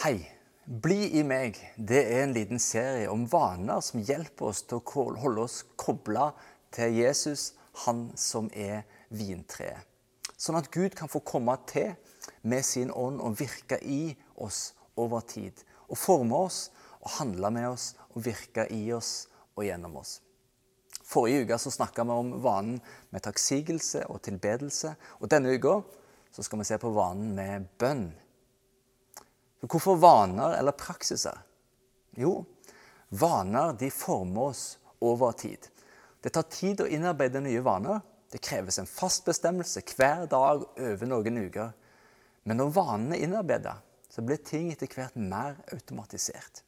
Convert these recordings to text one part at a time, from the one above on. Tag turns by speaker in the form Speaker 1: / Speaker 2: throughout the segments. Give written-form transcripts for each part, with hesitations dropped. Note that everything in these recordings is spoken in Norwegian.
Speaker 1: Hei, Bli i meg, det en liten serie om vaner som hjelper oss til å holde oss koblet til Jesus, han som vintreet. Sånn at Gud kan få komme til med sin ånd og virke i oss over tid. Og forme oss, og handle med oss, og virke i oss og gjennom oss. Forrige uke så snakket vi om vanen med takksigelse og tilbedelse, og denne uka så skal vi se på vanen med bønn. Hvorfor vaner eller praksiser? Jo, vaner de former oss over tid. Det tar tid å innarbeide nye vaner. Det kreves en fast bestemmelse hver dag over noen uker. Men når vanene er innarbeidet, så blir ting etter hvert mer automatisert.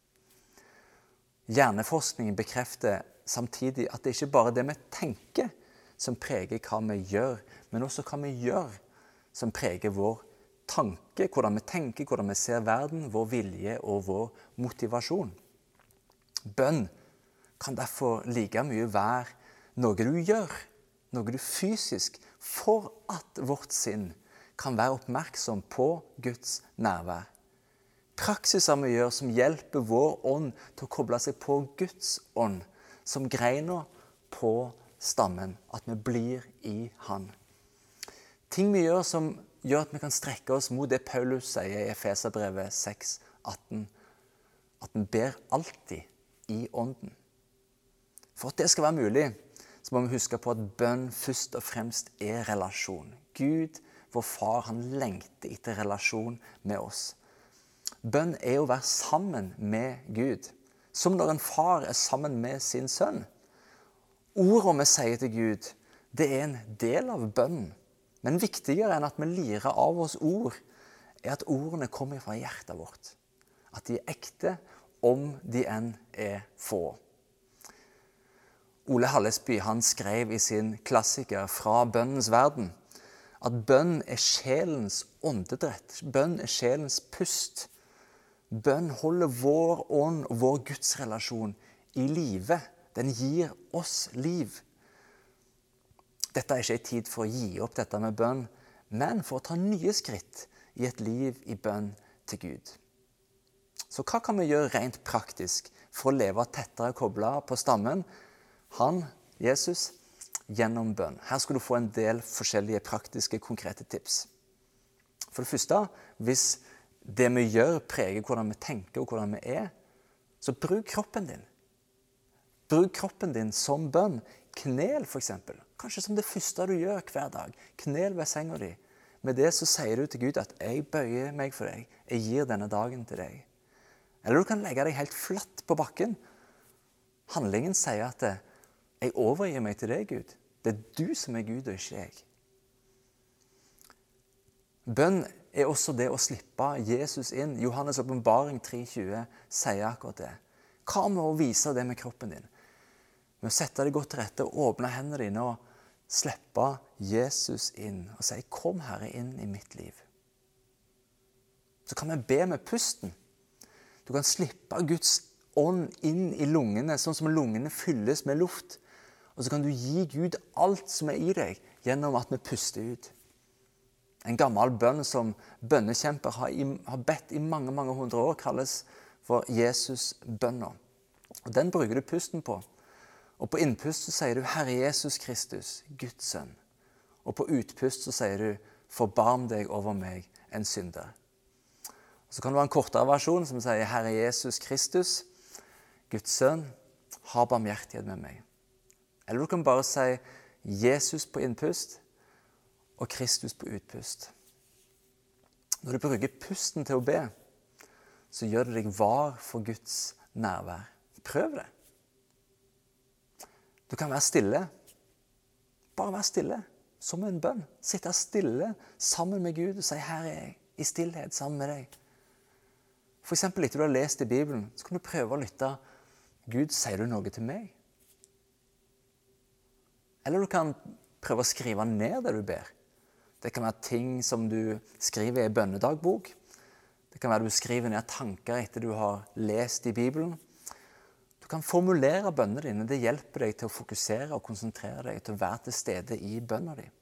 Speaker 1: Hjerneforskningen bekrefter samtidig at det ikke bare er det vi tenker som preger hva vi gjør, men også hva vi gjør som preger vår tanke, hvordan vi tenker, hvordan vi ser verden, vår vilje og vår motivasjon. Bønn kan derfor like mye være noe du gjør, noe du fysisk, for at vårt sinn kan være oppmerksom på Guds nærvær. Praksiser vi gjør som hjelper vår ånd til å koble seg på Guds ånd, som greina på stammen, at vi blir i Han. Ting vi gjør som gjør at vi kan strekke oss mot det Paulus sier i Efeserbrevet 6:18, at vi ber alltid i ånden. For at det skal være mulig, så må vi huske på at bønn først og fremst er relasjon. Gud, vår far, han lengter etter relasjon med oss. Bønn er å være sammen med Gud, som når en far er sammen med sin sønn. Ordene vi sier til Gud, det er en del av bønnen. Men viktigere enn at vi lirer av oss ord, er at ordene kommer fra hjertet vårt. At de er ekte, om de enn er få. Ole Hallesby han skrev i sin klassiker Fra bønnens verden, at bønn er sjelens åndedrett. Bønn er sjelens pust. Bønn holder vår ånd og vår gudsrelasjon i live. Den gir oss liv. Dette er ikke en tid for å gi opp dette med bønn, men for å ta nye skritt i et liv i bønn til Gud. Så hva kan vi gjøre rent praktisk for å leve tettere koblet på stammen? Han, Jesus, gjennom bønn. Her skal du få en del forskjellige praktiske, konkrete tips. For det første, hvis det vi gjør preger hvordan vi tenker og hvordan vi er, så bruk kroppen din. Bruk kroppen din som bønn. Knel for eksempel. Kanskje som det første du gjør hver dag. Knel ved senga di. Med det så sier du til Gud at jeg bøyer meg for deg. Jeg gir denne dagen til deg. Eller du kan legge deg helt flatt på bakken. Handlingen sier at jeg overgir meg til deg, Gud. Det er du som er Gud og ikke jeg. Bønn er også det å slippe Jesus inn. Johannes åpenbaring 3:20 sier akkurat det. Hva med å vise det med kroppen din? Med å sette deg godt til rette, åpne hendene dine og slippe Jesus inn og si, kom Herre inn i mitt liv. Så kan vi be med pusten. Du kan slippe Guds ånd inn i lungene, sånn som lungene fylles med luft. Og så kan du gi Gud alt som er i deg, gjennom at vi puster ut. En gammel bønn som bønnekjemper har bedt i mange, mange hundre år, kalles for Jesus-bønner. Og den bruker du pusten på. Og på innpust så sier du, Herre Jesus Kristus, Guds sønn. Og på utpust så sier du, forbarm deg over meg, en synder. Og så kan det være en kortere versjon som sier, Herre Jesus Kristus, Guds sønn, ha barmhjertighet med meg. Eller du kan bare si, Jesus på innpust, og Kristus på utpust. Når du bruker pusten til å be, så gjør det deg var for Guds nærvær. Prøv det. Du kan være stille. Bare være stille, som en bønn. Sitte stille sammen med Gud og si, her er jeg, i stillhet sammen med deg. For eksempel etter du har lest i Bibelen, så kan du prøve å lytte. Gud, sier du noe til meg? Eller du kan prøve å skrive ned det du ber. Det kan være ting som du skriver i en bønnedagbok. Det kan være du skriver ned tanker etter du har lest i Bibelen. Du kan formulere bønnene dine. Det hjelper deg til å fokusere og konsentrere deg til å være til stede i bønnen din.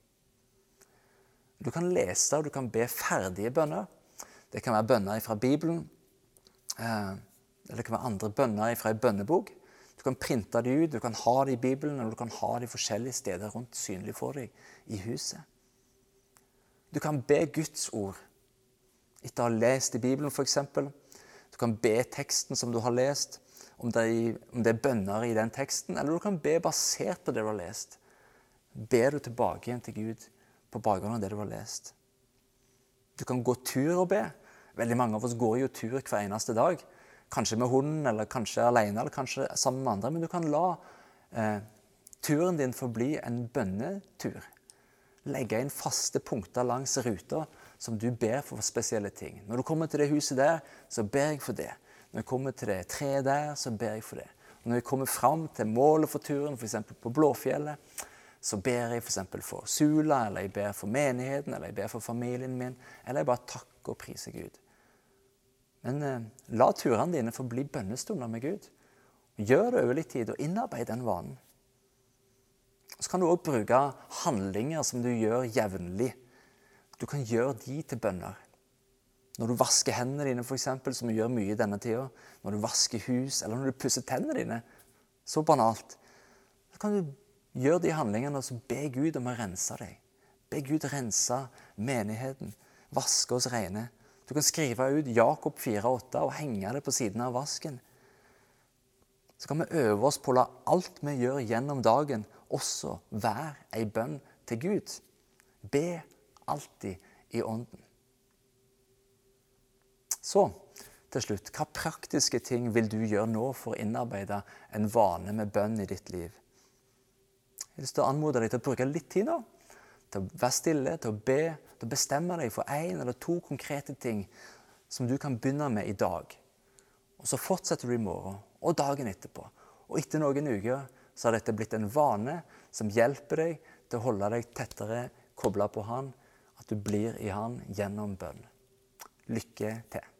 Speaker 1: Du kan lese og du kan be ferdige bønner. Det kan være bønner fra Bibelen, eller det kan være andre bønner fra en bønnebok. Du kan printe de ut, du kan ha de i Bibelen, eller du kan ha de forskjellige steder rundt synlig for deg i huset. Du kan be Guds ord etter å ha lest i Bibelen for eksempel. Du kan be teksten som du har lest, om det er bønner i den teksten, eller du kan be basert på det du har lest. Ber du tilbake igjen til Gud på bakgrunn av det du har lest. Du kan gå tur og be. Veldig mange av oss går jo tur hver eneste dag. Kanskje med hunden, eller kanskje alene, eller kanskje sammen med andre. Men du kan la turen din forbli en bønnetur. Legge inn faste punkter langs ruta som du ber for spesielle ting. Når du kommer til det huset der, så ber jeg for det. Når jeg kommer til det treet der, så ber jeg for det. Og når jeg kommer fram til målet for turen, for eksempel på Blåfjellet, så ber jeg for eksempel for Sula, eller jeg ber for menigheten, eller jeg ber for familien min, eller jeg bare takker og priser Gud. Men la turene dine forbli bønnestunder med Gud. Gjør det over litt tid, og innarbeid den vanen. Så kan du også bruke handlinger som du gjør jevnlig. Du kan gjøre de til bønner. Når du vasker hendene dine, for eksempel, som du gjør mye i denne tida, når du vasker hus, eller når du pusser tennene dine, så banalt, så kan du gjøre de handlingene og så be Gud om å rense deg. Be Gud rense menigheten, vaske oss rene. Du kan skrive ut Jakob 4,8 og henge det på siden av vasken. Så kan vi øve oss på å la alt vi gjør gjennom dagen også være en bønn til Gud. Be alltid i ånden. Så, til slutt, hva praktiske ting vil du gjøre nå for å innarbeide en vane med bønn i ditt liv? Jeg har lyst til å anmode deg til å bruke litt tid nå, til å være stille, til å be, til å bestemme deg for 1 eller 2 konkrete ting som du kan begynne med i dag. Og så fortsetter du i morgen og dagen etterpå. Og etter noen uker så har dette blitt en vane som hjelper deg til å holde deg tettere koblet på Han, at du blir i Han gjennom bønn. Lykke til!